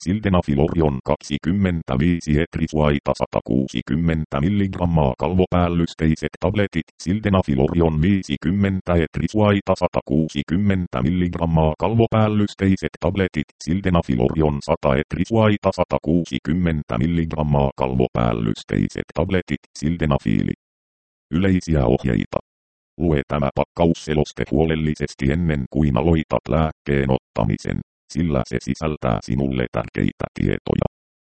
sildenafilorion 25 etrisuaita 160 mg kalvopäällysteiset tabletit, sildenafilorion 50 etrisuaita 160 mg kalvopäällysteiset tabletit, sildenafilorion 100 etrisuaita 160 mg kalvopäällysteiset tabletit, sildenafiili. Yleisiä ohjeita. Lue tämä pakkausseloste huolellisesti ennen kuin aloitat lääkkeen ottamisen, sillä se sisältää sinulle tärkeitä tietoja.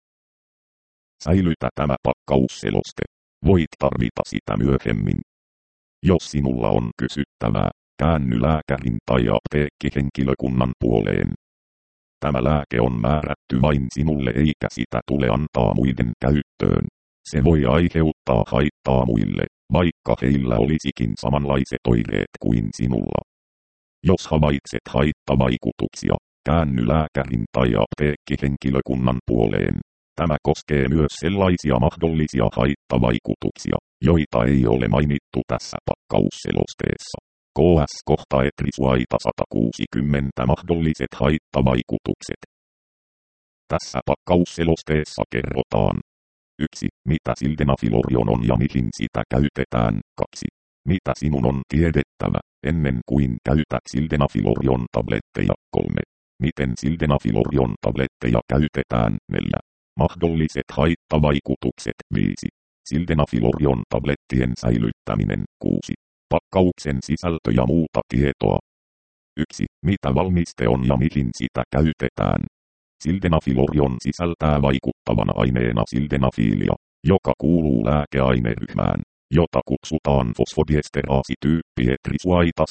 Säilytä tämä pakkausseloste. Voit tarvita sitä myöhemmin. Jos sinulla on kysyttävää, käänny lääkärin tai apteekkihenkilökunnan puoleen. Tämä lääke on määrätty vain sinulle eikä sitä tule antaa muiden käyttöön. Se voi aiheuttaa haittaa muille, vaikka heillä olisikin samanlaiset oireet kuin sinulla. Jos havaitset haittavaikutuksia, käänny lääkärin tai apteekkihenkilökunnan puoleen. Tämä koskee myös sellaisia mahdollisia haittavaikutuksia, joita ei ole mainittu tässä pakkausselosteessa. KS-kohta etrisuaita 160 mahdolliset haittavaikutukset. Tässä pakkausselosteessa kerrotaan: 1. Mitä sildenafilorion on ja mihin sitä käytetään. 2. Mitä sinun on tiedettävä ennen kuin käytät sildenafilorion tabletteja. 3. Miten sildenafilorion tabletteja käytetään. 4. Mahdolliset haittavaikutukset. 5. Sildenafilorion tablettien säilyttäminen. 6. Pakkauksen sisältö ja muuta tietoa. 1. Mitä valmiste on ja mihin sitä käytetään. Sildenafilorion sisältää vaikuttavana aineena sildenafiilia, joka kuuluu lääkeaineryhmään, jota kutsutaan fosfodiesteraasityyppi etrisuaita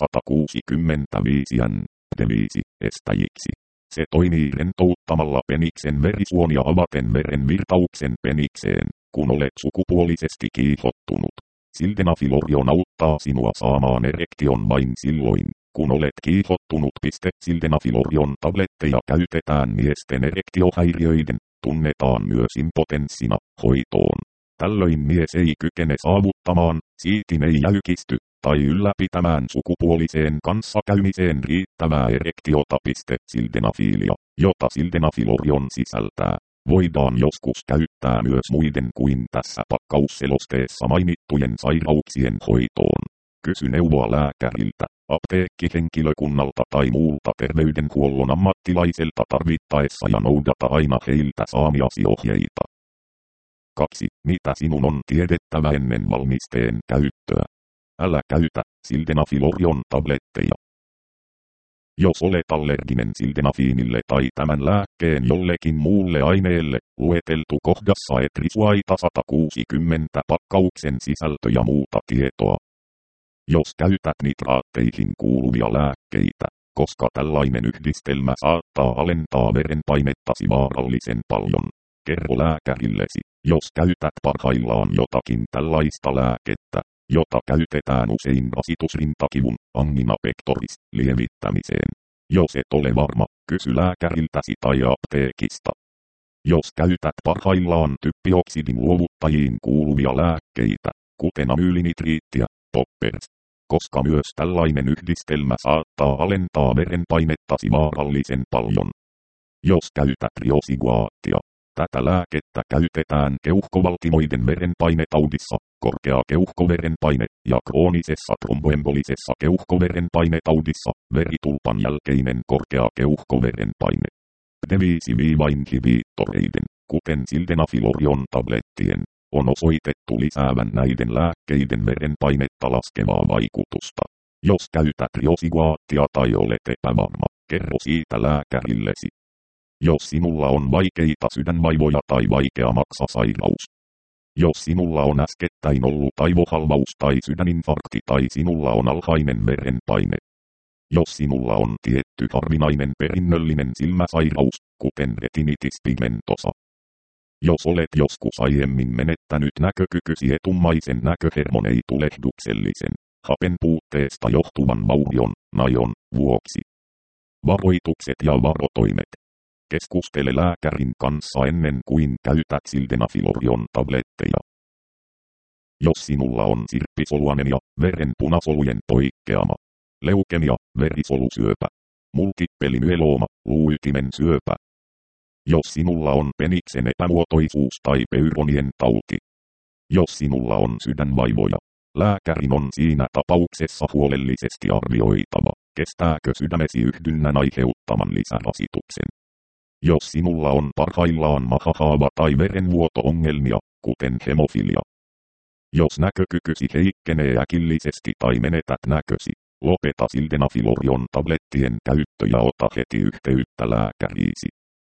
165 estäjiksi. Se toimii rentouttamalla peniksen verisuonia avaten veren virtauksen penikseen, kun olet sukupuolisesti kiihottunut. Sildenafilorion auttaa sinua saamaan erektion vain silloin, kun olet kiihottunut. Sildenafilorion tabletteja käytetään miesten erektiohäiriöiden, tunnetaan myös impotenssina, hoitoon. Tällöin mies ei kykene saavuttamaan, siitin ei jäykisty, tai ylläpitämään sukupuoliseen kanssakäymiseen riittävää erektiota. Sildenafiilia, jota sildenafilorion sisältää, voidaan joskus käyttää myös muiden kuin tässä pakkausselosteessa mainittujen sairauksien hoitoon. Kysy neuvoa lääkäriltä, apteekkihenkilökunnalta tai muulta terveydenhuollon ammattilaiselta tarvittaessa ja noudata aina heiltä saamiasi ohjeita. 2. Mitä sinun on tiedettävä ennen valmisteen käyttöä? Älä käytä sildenafilorion tabletteja. Jos olet allerginen sildenafiinille tai tämän lääkkeen jollekin muulle aineelle, lueteltu kohdassa etrisuaita 160 pakkauksen sisältö ja muuta tietoa. Jos käytät nitraatteihin kuuluvia lääkkeitä, koska tällainen yhdistelmä saattaa alentaa verenpainettasi vaarallisen paljon, kerro lääkärillesi, jos käytät parhaillaan jotakin tällaista lääkettä, jota käytetään usein rasitusrintakivun, angina pectoris, lievittämiseen. Jos et ole varma, kysy lääkäriltäsi tai apteekista. Jos käytät parhaillaan typpioksidin luovuttajiin kuuluvia lääkkeitä, kuten amyylinitriittiä, poppers, koska myös tällainen yhdistelmä saattaa alentaa verenpainettasi vaarallisen paljon. Jos käytät riosiguaattia, tätä lääkettä käytetään keuhkovaltimoiden verenpainetaudissa, korkea keuhkoverenpaine ja kroonisessa tromboembolisessa keuhkoverenpainetaudissa, veritulpan jälkeinen korkea keuhkoverenpaine. D5-inhibiittoreiden, kuten sildenafilorion tablettien, on osoitettu lisäävän näiden lääkkeiden verenpainetta laskevaa vaikutusta. Jos käytät riosiguaattia tai olet epävarma, kerro siitä lääkärillesi. Jos sinulla on vaikeita sydänvaivoja tai vaikea maksasairaus. Jos sinulla on äskettäin ollut aivohalvaus tai sydäninfarkti tai sinulla on alhainen verenpaine. Jos sinulla on tietty harvinainen perinnöllinen silmäsairaus, kuten retinitis pigmentosa. Jos olet joskus aiemmin menettänyt näkökykysi etummaisen näköhermoneitulehduksellisen, hapen puutteesta johtuvan vaurion, najon, vuoksi. Varoitukset ja varotoimet. Keskustele lääkärin kanssa ennen kuin käytät sildenafilorion tabletteja. Jos sinulla on sirppisoluanemia, veren punasolujen poikkeama, leukemia, verisolusyöpä, multippeli myelooma, luuytimen syöpä, Jos sinulla on peniksen epämuotoisuus tai peyronien tauti. Jos sinulla on sydänvaivoja, lääkärin on siinä tapauksessa huolellisesti arvioitava, kestääkö sydämesi yhdynnän aiheuttaman lisärasituksen. Jos sinulla on parhaillaan mahahaava tai verenvuoto-ongelmia, kuten hemofilia. Jos näkökykysi heikkenee äkillisesti tai menetät näkösi, lopeta sildenafilorion tablettien käyttö ja ota heti yhteyttä lääkäriisi.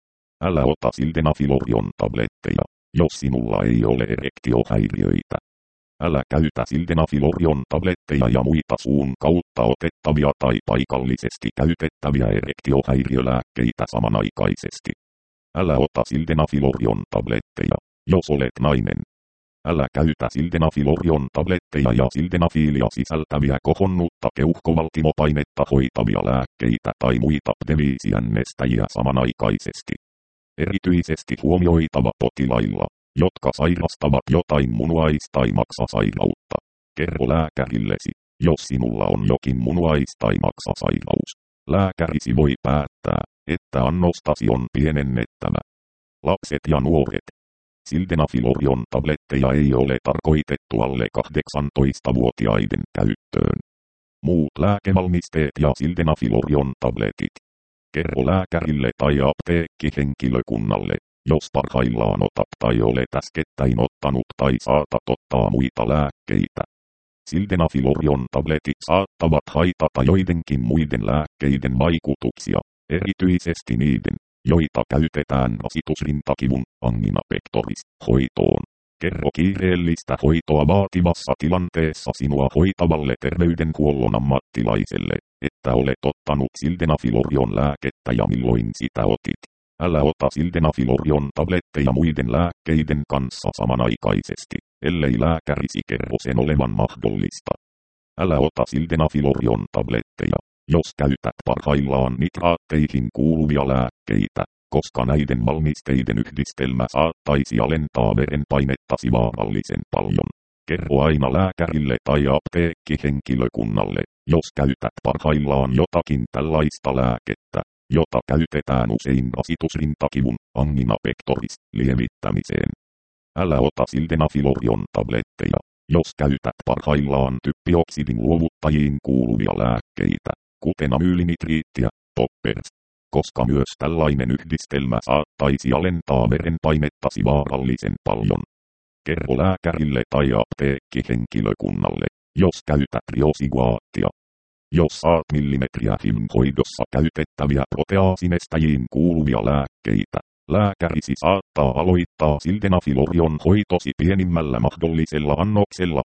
Älä ota sildenafilorion tabletteja, jos sinulla ei ole erektiohäiriöitä. Älä käytä sildenafilorion tabletteja ja muita suun kautta otettavia tai paikallisesti käytettäviä erektiohäiriölääkkeitä samanaikaisesti. Älä ota sildenafilorion tabletteja, jos olet nainen. Älä käytä sildenafilorion tabletteja ja sildenafiilia sisältäviä kohonnutta keuhkovaltimopainetta hoitavia lääkkeitä tai muita devisiännestäjiä samanaikaisesti. Erityisesti huomioitava potilailla, jotka sairastavat jotain munuais- tai maksasairautta. Kerro lääkärillesi, jos sinulla on jokin munuais- tai maksasairaus. Lääkärisi voi päättää, että annostasi on pienennettävä. Lapset ja nuoret. Sildenafilorion tabletteja ei ole tarkoitettu alle 18-vuotiaiden käyttöön. Muut lääkevalmisteet ja sildenafilorion tabletit. Kerro lääkärille tai apteekkihenkilökunnalle, jos parhaillaan otat tai olet äskettäin ottanut tai saatat ottaa muita lääkkeitä. Sildenafilorion tabletit saattavat haitata joidenkin muiden lääkkeiden vaikutuksia, erityisesti niiden, joita käytetään rasitusrintakivun angina pectoris hoitoon. Kerro kiireellistä hoitoa vaativassa tilanteessa sinua hoitavalle terveydenhuollon ammattilaiselle, että olet ottanut sildenafilorion lääkettä ja milloin sitä otit. Älä ota sildenafilorion tabletteja muiden lääkkeiden kanssa samanaikaisesti, ellei lääkärisi kerro sen olevan mahdollista. Älä ota sildenafilorion tabletteja, jos käytät parhaillaan nitraatteihin kuuluvia lääkkeitä, koska näiden valmisteiden yhdistelmä saattaisi alentaa verenpainettasi vaarallisen paljon. Kerro aina lääkärille tai apteekkihenkilökunnalle, jos käytät parhaillaan jotakin tällaista lääkettä, jota käytetään usein rasitusrintakivun angina pectoris lievittämiseen. Älä ota sildenafilorion tabletteja, jos käytät parhaillaan typpioksidin luovuttajiin kuuluvia lääkkeitä, kuten amyylinitriittiä, poppers, koska myös tällainen yhdistelmä saattaisi alentaa verenpainettasi vaarallisen paljon. Kerro lääkärille tai apteekkihenkilökunnalle, jos käytät riosiguaattia. Jos saat millimetriä HIV-hoidossa käytettäviä proteaasinestäjiin kuuluvia lääkkeitä, lääkärisi saattaa aloittaa sildenafilorion hoitosi pienimmällä mahdollisella annoksella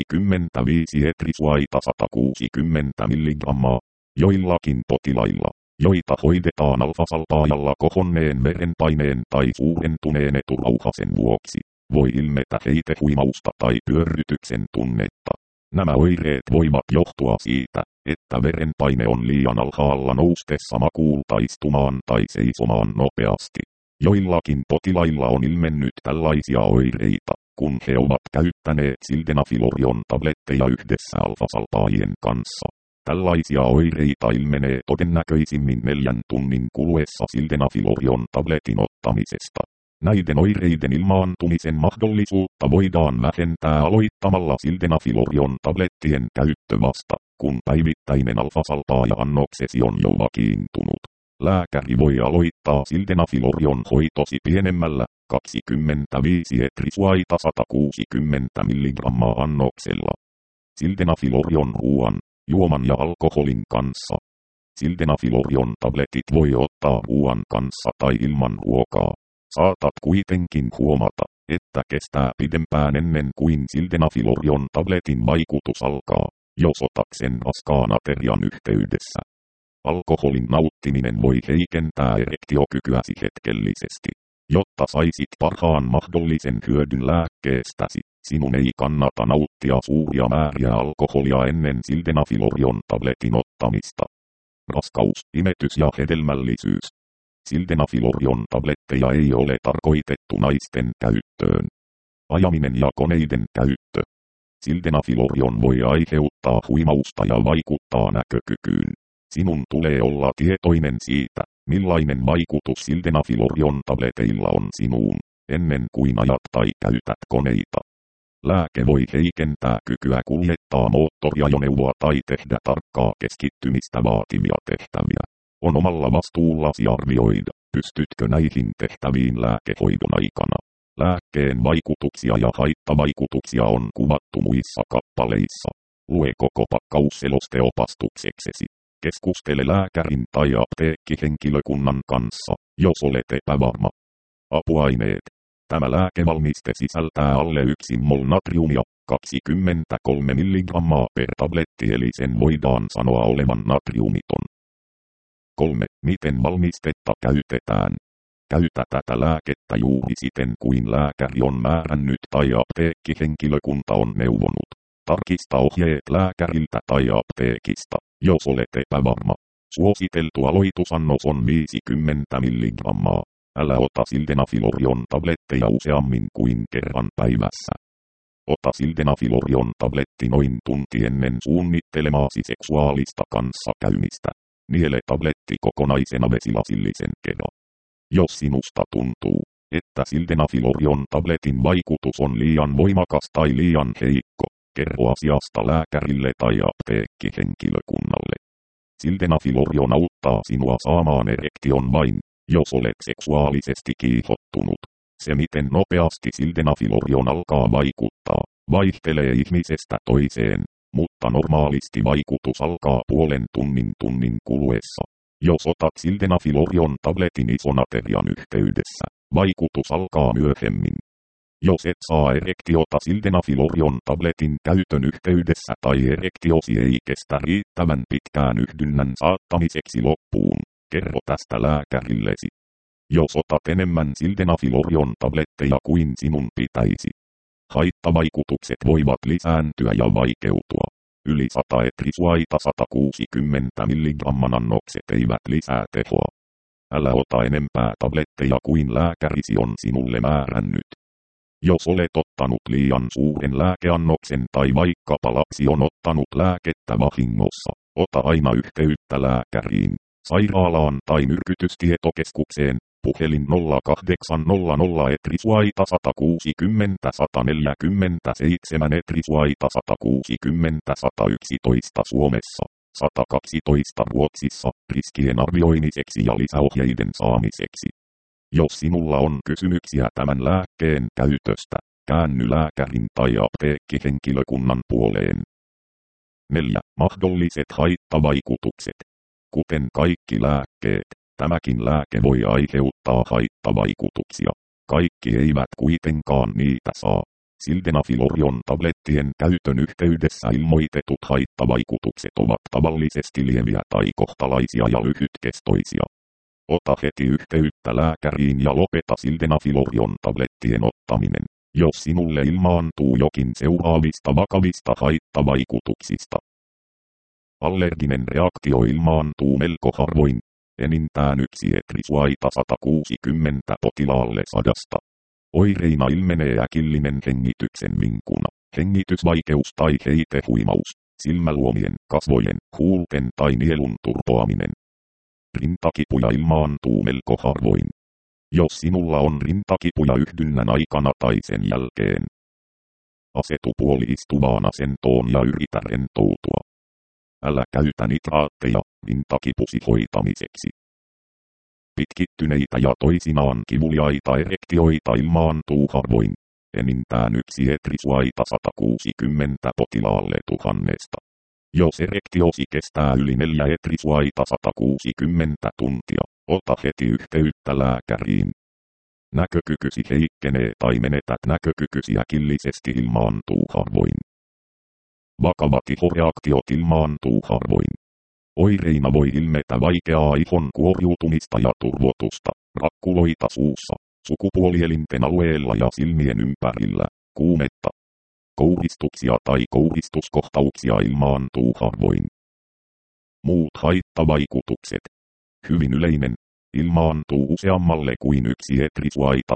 25 etrisuaita 160 mg. Joillakin potilailla, joita hoidetaan alfasalpaajalla kohonneen verenpaineen tai suurentuneen eturauhasen vuoksi, voi ilmetä heitehuimausta tai pyörrytyksen tunnetta. Nämä oireet voivat johtua siitä, että verenpaine on liian alhaalla noustessa makuultaistumaan tai seisomaan nopeasti. Joillakin potilailla on ilmennyt tällaisia oireita, kun he ovat käyttäneet sildenafilorion tabletteja yhdessä alfasalpaajien kanssa. Tällaisia oireita ilmenee todennäköisimmin 4 tunnin kuluessa sildenafilorion tabletin ottamisesta. Näiden oireiden ilmaantumisen mahdollisuutta voidaan vähentää aloittamalla sildenafilorion tablettien käyttö vasta, kun päivittäinen alfasalpaaja-annoksesi on jo vakiintunut. Lääkäri voi aloittaa sildenafilorion hoitosi pienemmällä 25 etrisuaita 160 mg annoksella. Sildenafilorion ruoan, juoman ja alkoholin kanssa. Sildenafilorion tabletit voi ottaa ruoan kanssa tai ilman ruokaa. Saatat kuitenkin huomata, että kestää pidempään ennen kuin sildenafilorion tabletin vaikutus alkaa, jos otat sen raskaan aterian yhteydessä. Alkoholin nauttiminen voi heikentää erektiokykyäsi hetkellisesti. Jotta saisit parhaan mahdollisen hyödyn lääkkeestäsi, sinun ei kannata nauttia suuria määriä alkoholia ennen sildenafilorion tabletin ottamista. Raskaus, imetys ja hedelmällisyys. Sildenafilorion tabletteja ei ole tarkoitettu naisten käyttöön. Ajaminen ja koneiden käyttö. Sildenafilorion voi aiheuttaa huimausta ja vaikuttaa näkökykyyn. Sinun tulee olla tietoinen siitä, Millainen vaikutus sildenafilorion tableteilla on sinuun, ennen kuin ajat tai käytät koneita? Lääke voi heikentää kykyä kuljettaa moottoriajoneuvoa tai tehdä tarkkaa keskittymistä vaativia tehtäviä. On omalla vastuullasi arvioida, pystytkö näihin tehtäviin lääkehoidon aikana. Lääkkeen vaikutuksia ja haittavaikutuksia on kuvattu muissa kappaleissa. Lue koko pakkausseloste opastukseksesi. Keskustele lääkärin tai apteekkihenkilökunnan kanssa, jos olet epävarma. Apuaineet. Tämä lääkevalmiste sisältää alle 1 mol natriumia, 23 mg per tabletti, eli sen voidaan sanoa olevan natriumiton. 3. Miten valmistetta käytetään? Käytä tätä lääkettä juuri siten kuin lääkäri on määrännyt tai apteekkihenkilökunta on neuvonut. Tarkista ohjeet lääkäriltä tai apteekista, jos olet epävarma. Suositeltu aloitusannos on 50 mg. Älä ota sildenafilorion tabletteja useammin kuin kerran päivässä. Ota sildenafilorion tabletti noin tunti ennen suunnittelemaasi seksuaalista kanssakäymistä. Niele tabletti kokonaisena vesilasillisen kerran. Jos sinusta tuntuu, että sildenafilorion tabletin vaikutus on liian voimakas tai liian heikko, kerro asiasta lääkärille tai apteekkihenkilökunnalle. Sildenafilorion auttaa sinua saamaan erektion vain, jos olet seksuaalisesti kiihottunut. Se miten nopeasti sildenafilorion alkaa vaikuttaa, vaihtelee ihmisestä toiseen, mutta normaalisti vaikutus alkaa puolen tunnin kuluessa. Jos otat sildenafilorion tabletin isonaterian yhteydessä, vaikutus alkaa myöhemmin. Jos et saa erektiota sildenafilorion tabletin käytön yhteydessä tai erektiosi ei kestä riittävän pitkään yhdynnän saattamiseksi loppuun, kerro tästä lääkärillesi. Jos otat enemmän sildenafilorion tabletteja kuin sinun pitäisi, haittavaikutukset voivat lisääntyä ja vaikeutua. Yli 100 etrisuaita 160 mg annokset eivät lisää tehoa. Älä ota enempää tabletteja kuin lääkärisi on sinulle määrännyt. Jos olet ottanut liian suuren lääkeannoksen tai vaikkapa lapsi on ottanut lääkettä vahingossa, ota aina yhteyttä lääkäriin, sairaalaan tai myrkytystietokeskukseen, puhelin 0800 etrisuaita 160 147 etrisuaita 160 111 Suomessa, 112 Ruotsissa, riskien arvioimiseksi ja lisäohjeiden saamiseksi. Jos sinulla on kysymyksiä tämän lääkkeen käytöstä, käänny lääkärin tai apteekkihenkilökunnan puoleen. 4. Mahdolliset haittavaikutukset. Kuten kaikki lääkkeet, tämäkin lääke voi aiheuttaa haittavaikutuksia. Kaikki eivät kuitenkaan niitä saa. Sildenafilorion tablettien käytön yhteydessä ilmoitetut haittavaikutukset ovat tavallisesti lieviä tai kohtalaisia ja lyhytkestoisia. Ota heti yhteyttä lääkäriin ja lopeta sildenafilorion tablettien ottaminen, jos sinulle ilmaantuu jokin seuraavista vakavista haittavaikutuksista. Allerginen reaktio ilmaantuu melko harvoin, enintään 1 etrisuaita 160 potilaalle 100. Oireina ilmenee äkillinen hengityksen vinkuna, hengitysvaikeus tai heitehuimaus, silmäluomien, kasvojen, huulten tai nielun turpoaminen. Rintakipuja ilmaantuu melko harvoin. Jos sinulla on rintakipuja yhdynnän aikana tai sen jälkeen, asetu puoli-istuvaan asentoon ja yritä rentoutua. Älä käytä nitraatteja rintakipusi hoitamiseksi. Pitkittyneitä ja toisinaan kivuliaita erektioita ilmaantuu harvoin, enintään 1 etrisuaita 160 potilaalle 1000. Jos erektiosi kestää yli 4 etrisuaita 160 tuntia, ota heti yhteyttä lääkäriin. Näkökykysi heikkenee tai menetät näkökykysi äkillisesti ilmaantuu harvoin. Vakavat ihoreaktiot ilmaantuu harvoin. Oireina voi ilmetä vaikeaa ihon kuoriutumista ja turvotusta, rakkuloita suussa, sukupuolielinten alueella ja silmien ympärillä, kuumetta. Kouristuksia tai kouristuskohtauksia ilmaantuu harvoin. Muut haittavaikutukset. Hyvin yleinen. Ilmaantuu useammalle kuin 1 etrisuaita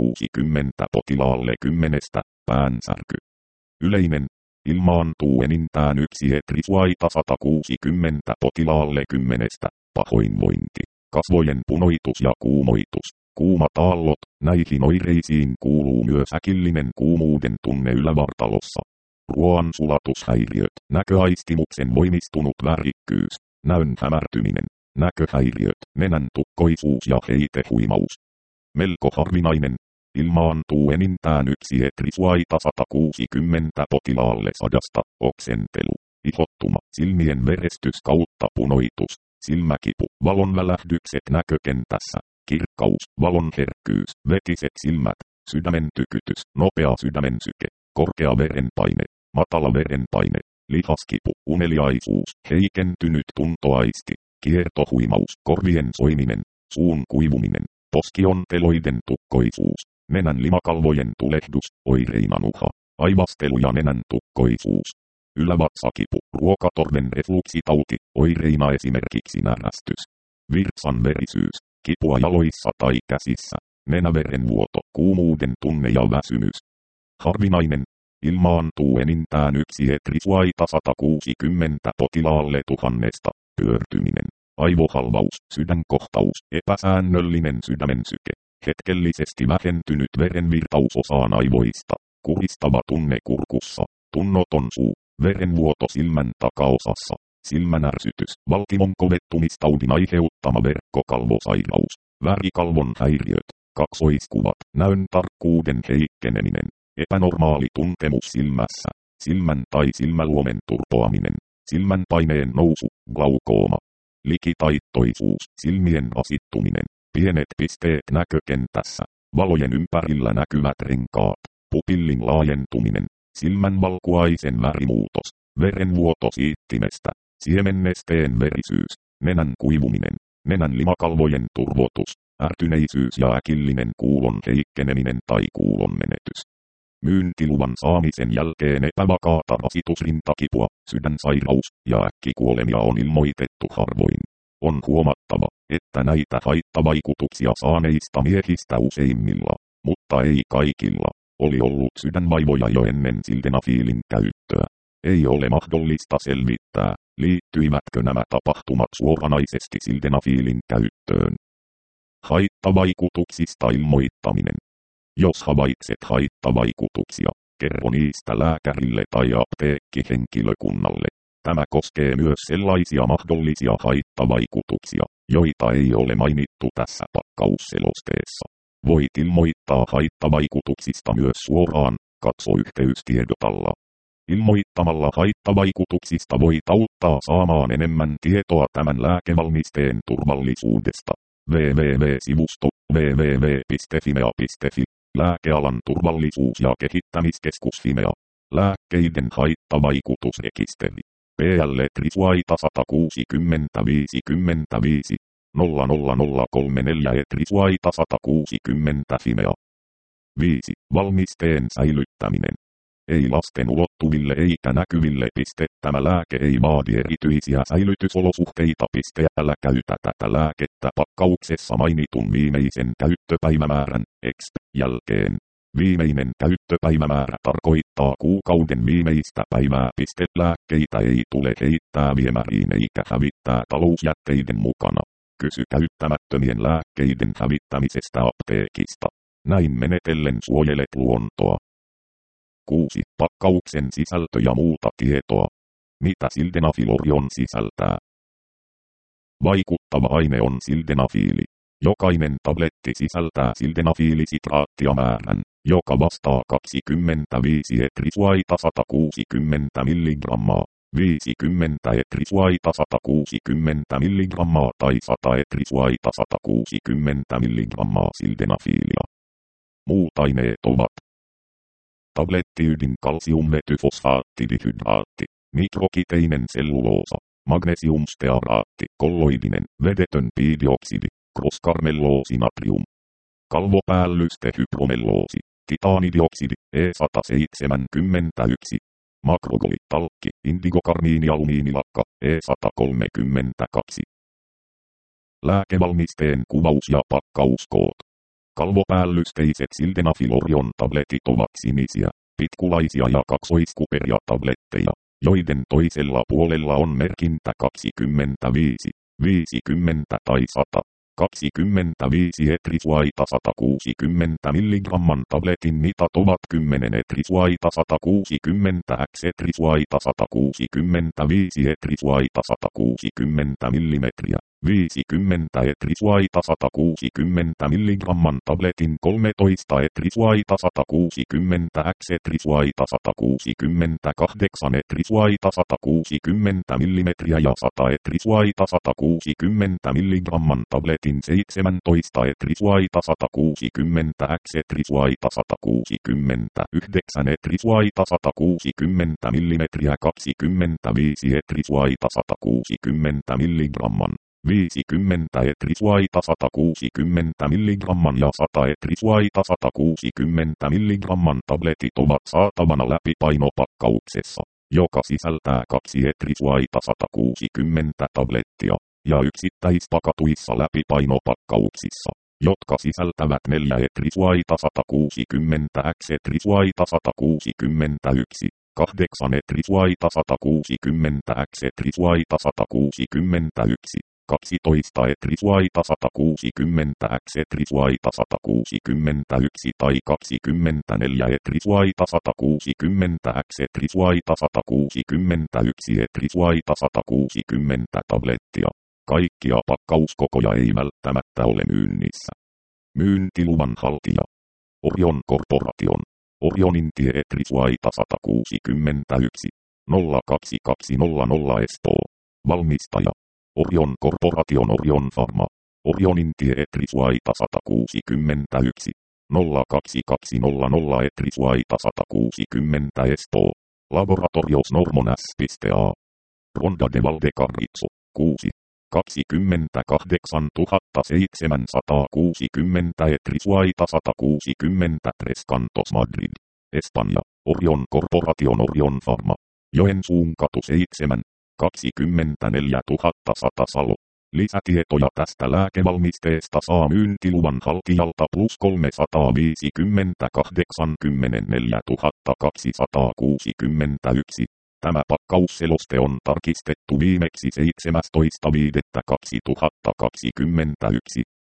160 potilaalle 10. Päänsärky. Yleinen. Ilmaantuu enintään 1 etrisuaita 160 potilaalle 10. Pahoinvointi. kasvojen punoitus ja kuumoitus, kuumat aallot, näihin oireisiin kuuluu myös äkillinen kuumuuden tunne ylävartalossa. Ruoan sulatushäiriöt, näköaistimuksen voimistunut värikkyys, näön hämärtyminen, näköhäiriöt, nenän tukkoisuus ja heitehuimaus. Melko harvinainen. Ilmaantuu enintään yksi etrisuaita 160 potilaalle 100, oksentelu, ihottuma, silmien verestys kautta punoitus, silmäkipu, valonvälähdykset näkökentässä, kirkkaus, valonherkkyys, vetiset silmät, sydämen tykytys, nopea sydämensyke, korkea verenpaine, matala verenpaine, lihaskipu, uneliaisuus, heikentynyt tuntoaisti, kiertohuimaus, korvien soiminen, suun kuivuminen, poskionteloiden tukkoisuus, nenän limakalvojen tulehdus, oireina nuha, aivastelu ja nenän tukkoisuus, ylävatsakipu, ruokatorven refluksitauti, oireina esimerkiksi närästys, virtsan verisyys, kipua jaloissa tai käsissä, nenäverenvuoto, kuumuuden tunne ja väsymys. Harvinainen. Ilmaantuu enintään yksi etrisuaita 160 potilaalle 1000, pyörtyminen, aivohalvaus, sydänkohtaus, epäsäännöllinen sydämensyke, hetkellisesti vähentynyt verenvirtaus osaan aivoista, kuristava tunne kurkussa, tunnoton suu, verenvuoto silmän takaosassa, silmänärsytys, valtimon kovettumistaudin aiheuttama verkkokalvosairaus, värikalvon häiriöt, kaksoiskuvat, näön tarkkuuden heikkeneminen, epänormaali tuntemus silmässä, silmän tai silmäluomen turpoaminen, silmän paineen nousu, glaukooma, likitaittoisuus, silmien asittuminen, pienet pisteet näkökentässä, valojen ympärillä näkyvät renkaat, pupillin laajentuminen, silmän valkuaisen värimuutos, verenvuoto siittimestä, siemennesteen verisyys, nenän kuivuminen, nenän limakalvojen turvotus, ärtyneisyys ja äkillinen kuulon heikkeneminen tai kuulon menetys. Myyntiluvan saamisen jälkeen epävakaata rasitusrintakipua, sydänsairaus ja äkkikuolemia on ilmoitettu harvoin. On huomattava, että näitä haittavaikutuksia saaneista miehistä useimmilla, mutta ei kaikilla, oli ollut sydänvaivoja jo ennen sildenafiilin käyttöä. Ei ole mahdollista selvittää, liittyivätkö nämä tapahtumat suoranaisesti sildenafiilin käyttöön. Haittavaikutuksista ilmoittaminen. Jos havaitset haittavaikutuksia, kerro niistä lääkärille tai apteekkihenkilökunnalle. Tämä koskee myös sellaisia mahdollisia haittavaikutuksia, joita ei ole mainittu tässä pakkausselosteessa. Voit ilmoittaa haittavaikutuksista myös suoraan, katso yhteystiedot alla. Ilmoittamalla haittavaikutuksista voit auttaa saamaan enemmän tietoa tämän lääkevalmisteen turvallisuudesta. www.sivusto www.fimea.fi Lääkealan turvallisuus- ja kehittämiskeskus Fimea. Lääkkeiden haittavaikutusrekisteri. PL Trisuaita 160 00034 Trisuaita 160 Fimea. 5. Valmisteen säilyttäminen. Ei lasten ulottuville eikä näkyville. Tämä lääke ei vaadi erityisiä säilytysolosuhteita. Älä käytä tätä lääkettä pakkauksessa mainitun viimeisen käyttöpäivämäärän jälkeen. Viimeinen käyttöpäivämäärä tarkoittaa kuukauden viimeistä päivää. Lääkkeitä ei tule heittää viemäriin eikä hävittää talousjätteiden mukana. Kysy käyttämättömien lääkkeiden hävittämisestä apteekista. Näin menetellen suojelet luontoa. 6. Pakkauksen sisältö ja muuta tietoa. Mitä sildenafilorion sisältää? Vaikuttava aine on sildenafiili. Jokainen tabletti sisältää sildenafiilisitraattia määrän, joka vastaa 25 etrisuaita 160 mg, 50 etrisuaita 160 mg tai 100 etrisuaita 160 mg sildenafiilia. Muut aineet ovat tablettiydin kalsiumvetyfosfaattidihydraatti, mikrokiteinen selluloosa, magnesiumstearaatti, kolloidinen, vedetön piidioksidi, crosscarmelloosi-natrium, kalvopäällyste-hypromelloosi, titaanidioksidi, E171, makrogolitalkki, indigokarmiinialumiinilakka, E132. Lääkevalmisteen kuvaus ja pakkauskoot. Kalvopäällysteiset sildenafilorion tabletit ovat sinisiä, pitkulaisia ja kaksoiskuperia tabletteja, joiden toisella puolella on merkintä 25, 50 tai 100. 25 etrisvaita 160 mg tabletin mitat ovat 10 etrisvaita 160 x etrisvaita 165 etrisvaita 160 mm. 50 etrisvaita 160 mg tabletin 13 etrisvaita 160 x etrisvaita 168 etrisvaita 160 mm ja 100 etrisvaita 160 mg tabletin 17 etrisvaita 160 x etrisvaita 169 etrisvaita 160 mm 25 etrisvaita 160 mg. 50 etrisvaita 160 mg ja 100 etrisvaita 160 mg tabletit ovat saatavana läpipainopakkauksessa, joka sisältää 2 etrisvaita 160 tablettia, ja yksittäispakatuissa läpipainopakkauksissa, jotka sisältävät 4 etrisvaita 160 x etrisvaita 161, 8 etrisvaita 160 x etrisvaita 161, 12 etrisvaita 160 x etrisvaita 161 tai 24 etrisvaita 160 x etrisvaita 161 etrisvaita 160 tablettia. Kaikkia pakkauskokoja ei välttämättä ole myynnissä. Myyntiluvan haltija. Orion Corporation. Orionintie etrisvaita 161 02200 Espoo. Valmistaja. Orion Corporation Orion Pharma. Orionintie etrisvaita 161 02200 etrisvaita 160 Espoo. Laboratorios Normonas.a. Ronda de Valdecarrizzo, 6. 28 760 etrisvaita 160 Tres Cantos Madrid. Espanja. Orion Corporation Orion Pharma. Joensuun katu 7. 24 100 Salo. Lisätietoja tästä lääkevalmisteesta saa myyntiluvan haltijalta +350 84 261. Tämä pakkausseloste on tarkistettu viimeksi 17.5.2021.